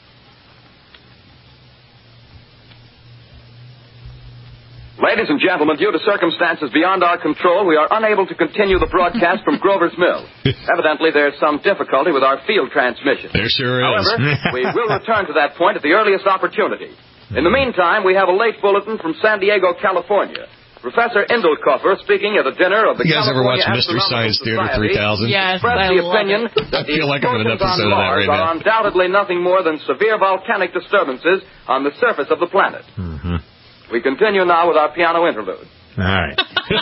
Ladies and gentlemen, due to circumstances beyond our control, we are unable to continue the broadcast from Grover's Mill. Evidently, there's some difficulty with our field transmission. There sure is. However, we will return to that point at the earliest opportunity. In the meantime, we have a late bulletin from San Diego, California. Professor Indelkoffer, speaking at a dinner of the You guys ever watch California Mystery Science Theater three thousand? Yes, expressed I the love opinion it. that I feel like I'm in an episode of that right are now. undoubtedly nothing more than severe volcanic disturbances on the surface of the planet. Mm-hmm. We continue now with our piano interlude. All right.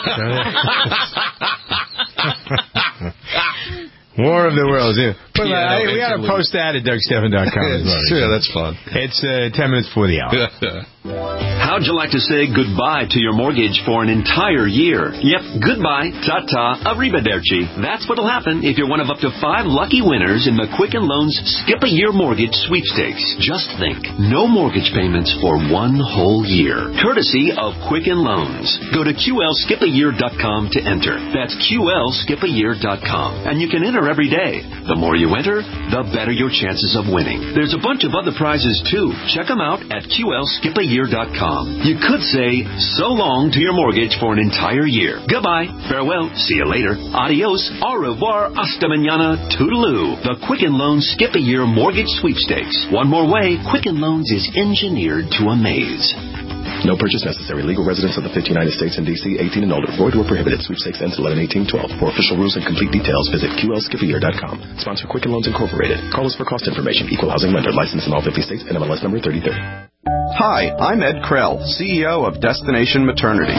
War of the Worlds. Yeah. But, uh, I, we got to post that at Doug Stephan dot com as well. Sure, that's fun. It's uh, ten minutes before the hour. How'd you like to say goodbye to your mortgage for an entire year? Yep, goodbye, ta-ta, arrivederci. That's what'll happen if you're one of up to five lucky winners in the Quicken Loans Skip a Year Mortgage Sweepstakes. Just think, no mortgage payments for one whole year. Courtesy of Quicken Loans. Go to Q L skip a year dot com to enter. That's Q L skip a year dot com. And you can enter every day. The more you enter, the better your chances of winning. There's a bunch of other prizes, too. Check them out at Q L skip a year dot com. You could say so long to your mortgage for an entire year. Goodbye, farewell, see you later, adios, au revoir, hasta mañana, toodaloo. The Quicken Loans Skip a Year Mortgage Sweepstakes. One more way, Quicken Loans is engineered to amaze. No purchase necessary. Legal residents of the fifty United States and D C, eighteen and older. Void or prohibited. Sweepstakes ends eleven eighteen twelve. For official rules and complete details, visit Q L skip a year dot com. Sponsor Quicken Loans Incorporated. Call us for cost information. Equal housing lender. Licensed in all fifty states. N M L S number thirty thirty. Hi, I'm Ed Krell, C E O of Destination Maternity.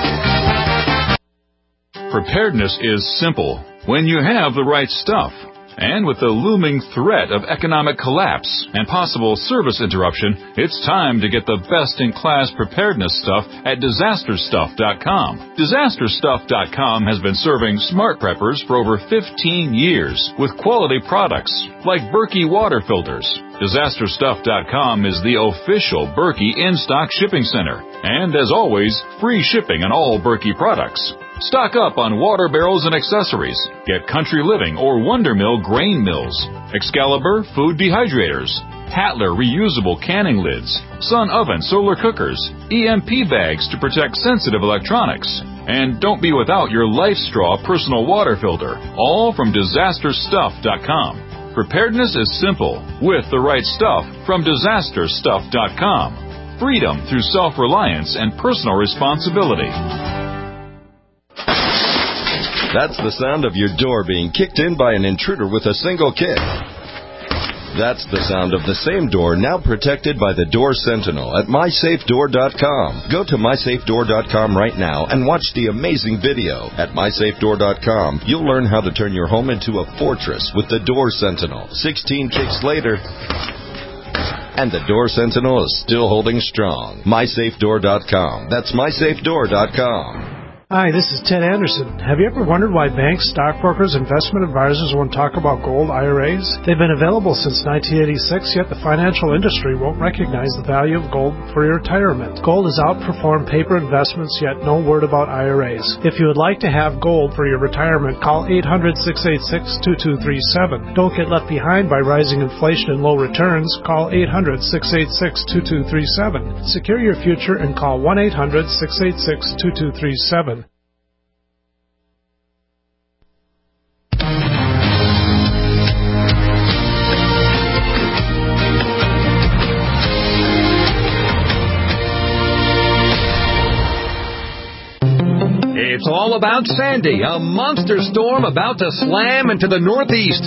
Preparedness is simple when you have the right stuff. And with the looming threat of economic collapse and possible service interruption, it's time to get the best-in-class preparedness stuff at disaster stuff dot com. disaster stuff dot com has been serving smart preppers for over fifteen years with quality products like Berkey water filters. disaster stuff dot com is the official Berkey in-stock shipping center. And as always, free shipping on all Berkey products. Stock up on water barrels and accessories. Get Country Living or Wonder Mill grain mills, Excalibur food dehydrators, Hatler reusable canning lids, Sun oven solar cookers, E M P bags to protect sensitive electronics. And don't be without your Life Straw personal water filter, all from disaster stuff dot com. Preparedness is simple with the right stuff from disaster stuff dot com. Freedom through self-reliance and personal responsibility. That's the sound of your door being kicked in by an intruder with a single kick. That's the sound of the same door now protected by the Door Sentinel at my safe door dot com. Go to my safe door dot com right now and watch the amazing video. At my safe door dot com, you'll learn how to turn your home into a fortress with the Door Sentinel. sixteen kicks later, and the Door Sentinel is still holding strong. my safe door dot com. That's my safe door dot com. Hi, this is Ted Anderson. Have you ever wondered why banks, stockbrokers, investment advisors won't talk about gold I R As? They've been available since nineteen eighty-six, yet the financial industry won't recognize the value of gold for your retirement. Gold has outperformed paper investments, yet no word about I R As. If you would like to have gold for your retirement, call eight hundred, six eight six, two two three seven. Don't get left behind by rising inflation and low returns. Call eight hundred, six eight six, two two three seven. Secure your future and call one eight hundred, six eight six, two two three seven. It's all about Sandy, a monster storm about to slam into the Northeast.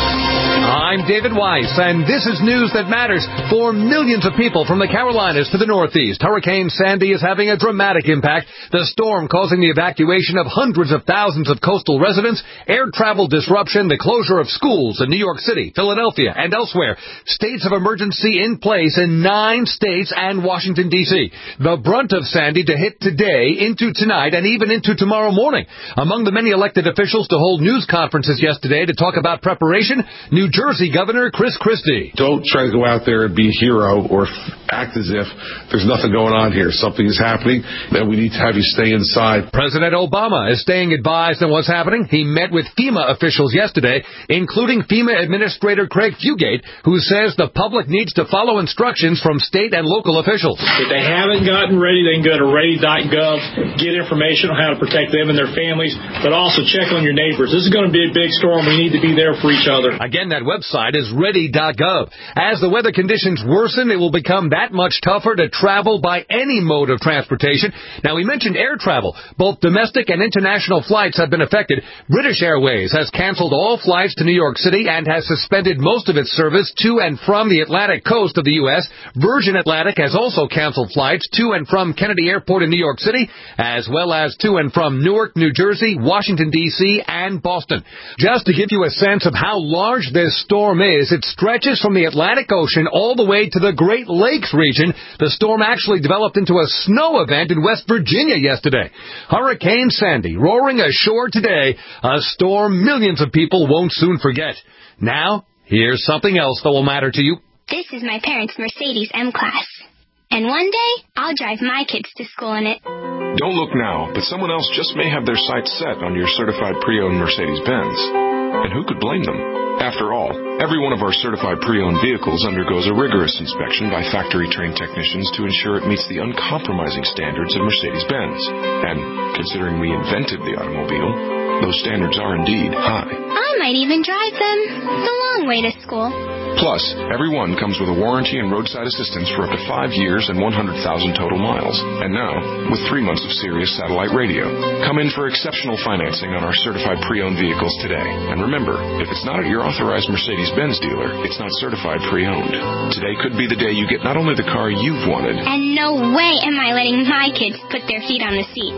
I'm David Weiss, and this is news that matters for millions of people from the Carolinas to the Northeast. Hurricane Sandy is having a dramatic impact. The storm causing the evacuation of hundreds of thousands of coastal residents, air travel disruption, the closure of schools in New York City, Philadelphia, and elsewhere. States of emergency in place in nine states and Washington, D C The brunt of Sandy to hit today, into tonight, and even into tomorrow morning. Among the many elected officials to hold news conferences yesterday to talk about preparation, New Jersey Governor Chris Christie. Don't try to go out there and be a hero or act as if there's nothing going on here. Something is happening, and we need to have you stay inside. President Obama is staying advised on what's happening. He met with FEMA officials yesterday, including FEMA Administrator Craig Fugate, who says the public needs to follow instructions from state and local officials. If they haven't gotten ready, they can go to ready dot gov, get information on how to protect them and their families, but also check on your neighbors. This is going to be a big storm. We need to be there for each other. Again, that website is ready dot gov. As the weather conditions worsen, it will become that much tougher to travel by any mode of transportation. Now, we mentioned air travel. Both domestic and international flights have been affected. British Airways has canceled all flights to New York City and has suspended most of its service to and from the Atlantic coast of the U S Virgin Atlantic has also canceled flights to and from Kennedy Airport in New York City, as well as to and from Newark, New Jersey, Washington, D C, and Boston. Just to give you a sense of how large this storm is, it stretches from the Atlantic Ocean all the way to the Great Lakes region. The storm actually developed into a snow event in West Virginia yesterday. Hurricane Sandy roaring ashore today, a storm millions of people won't soon forget. Now, here's something else that will matter to you. This is my parents' Mercedes M-Class. And one day, I'll drive my kids to school in it. Don't look now, but someone else just may have their sights set on your certified pre-owned Mercedes-Benz. And who could blame them? After all, every one of our certified pre-owned vehicles undergoes a rigorous inspection by factory-trained technicians to ensure it meets the uncompromising standards of Mercedes-Benz. And considering we invented the automobile, those standards are indeed high. I might even drive them the long way to school. Plus, every one comes with a warranty and roadside assistance for up to five years and one hundred thousand total miles. And now, with three months of Sirius satellite radio. Come in for exceptional financing on our certified pre-owned vehicles today. And remember, if it's not at your authorized Mercedes-Benz dealer, it's not certified pre-owned. Today could be the day you get not only the car you've wanted. And no way am I letting my kids put their feet on the seats.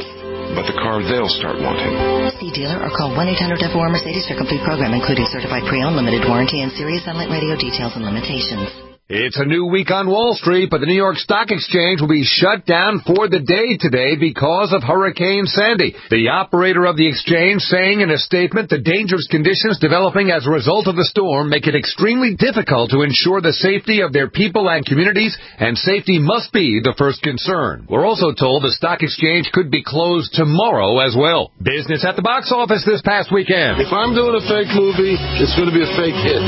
but the car they'll start wanting. See dealer or call one eight hundred F O R Mercedes for complete program, including certified pre-owned, limited warranty, and Sirius Satellite Radio details and limitations. It's a new week on Wall Street, but the New York Stock Exchange will be shut down for the day today because of Hurricane Sandy. The operator of the exchange saying in a statement the dangerous conditions developing as a result of the storm make it extremely difficult to ensure the safety of their people and communities, and safety must be the first concern. We're also told the stock exchange could be closed tomorrow as well. Business at the box office this past weekend. If I'm doing a fake movie, it's going to be a fake hit.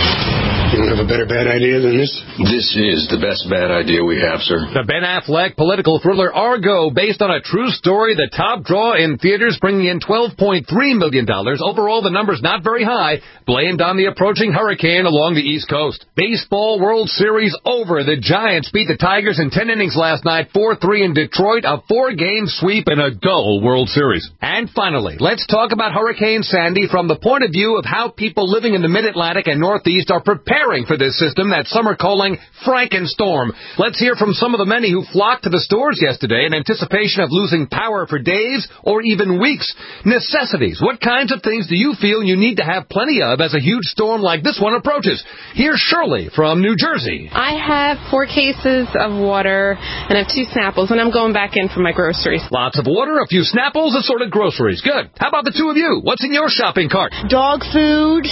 You don't have a better bad idea than this? This is the best bad idea we have, sir. The Ben Affleck political thriller Argo, based on a true story, the top draw in theaters, bringing in twelve point three million dollars. Overall, the number's not very high, blamed on the approaching hurricane along the East Coast. Baseball World Series over. The Giants beat the Tigers in ten innings last night, four three in Detroit, a four-game sweep in a dull World Series. And finally, let's talk about Hurricane Sandy from the point of view of how people living in the Mid-Atlantic and Northeast are preparing for this system that some are calling Frankenstorm. Let's hear from some of the many who flocked to the stores yesterday in anticipation of losing power for days or even weeks. Necessities. What kinds of things do you feel you need to have plenty of as a huge storm like this one approaches? Here's Shirley from New Jersey. I have four cases of water and I have two Snapples, and I'm going back in for my groceries. Lots of water, a few Snapples, assorted groceries. Good. How about the two of you? What's in your shopping cart? Dog food,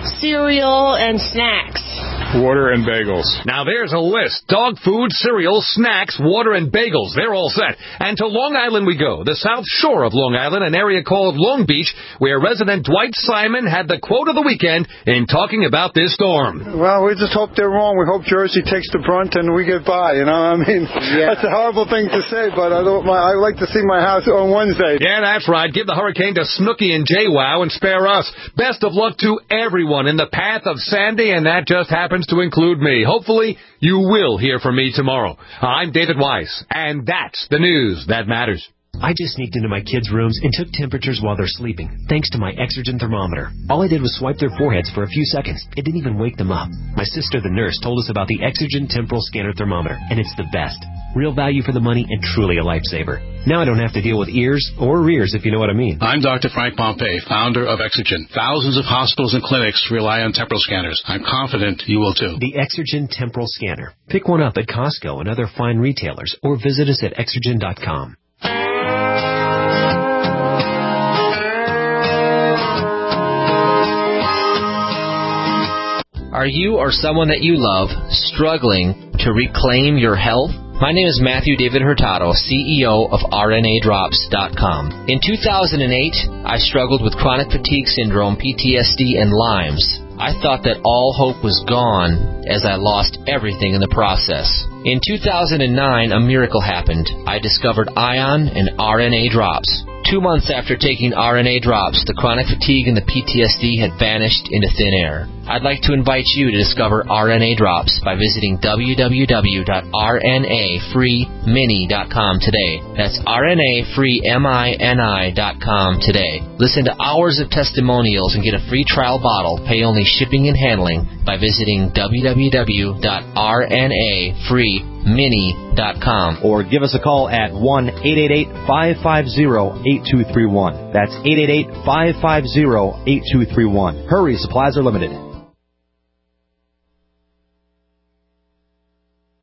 cereal, and snacks. Water and bagels. Now there's a list. Dog food, cereal, snacks, water, and bagels. They're all set. And to Long Island we go. The South Shore of Long Island, an area called Long Beach, where resident Dwight Simon had the quote of the weekend in talking about this storm. Well, we just hope they're wrong. We hope Jersey takes the brunt and we get by, you know? I mean, yeah. That's a horrible thing to say, but I don't. My, I like to see my house on Wednesday. Yeah, that's right. Give the hurricane to Snooki and JWoww and spare us. Best of luck to everyone in the path of Sandy, and that just happens to include me. Hopefully, you will hear from me tomorrow. I'm David Weiss, and that's the news that matters. I just sneaked into my kids' rooms and took temperatures while they're sleeping, thanks to my Exergen thermometer. All I did was swipe their foreheads for a few seconds. It didn't even wake them up. My sister, the nurse, told us about the Exergen Temporal Scanner Thermometer, and it's the best. Real value for the money and truly a lifesaver. Now I don't have to deal with ears or rears, if you know what I mean. I'm Doctor Frank Pompey, founder of Exergen. Thousands of hospitals and clinics rely on temporal scanners. I'm confident you will too. The Exergen Temporal Scanner. Pick one up at Costco and other fine retailers, or visit us at exergen dot com. Are you or someone that you love struggling to reclaim your health? My name is Matthew David Hurtado, C E O of R N A drops dot com. In two thousand eight, I struggled with chronic fatigue syndrome, P T S D, and Lyme's. I thought that all hope was gone as I lost everything in the process. In two thousand nine, a miracle happened. I discovered Ion and R N A drops. Two months after taking R N A drops, the chronic fatigue and the P T S D had vanished into thin air. I'd like to invite you to discover R N A drops by visiting w w w dot r n a free mini dot com today. That's r n a free mini dot com today. Listen to hours of testimonials and get a free trial bottle. Pay only shipping and handling by visiting w w w dot r n a free mini dot com. Or give us a call at one eight eight eight, five five zero, eight two three one. That's eight eight eight, five five zero, eight two three one. Hurry, supplies are limited.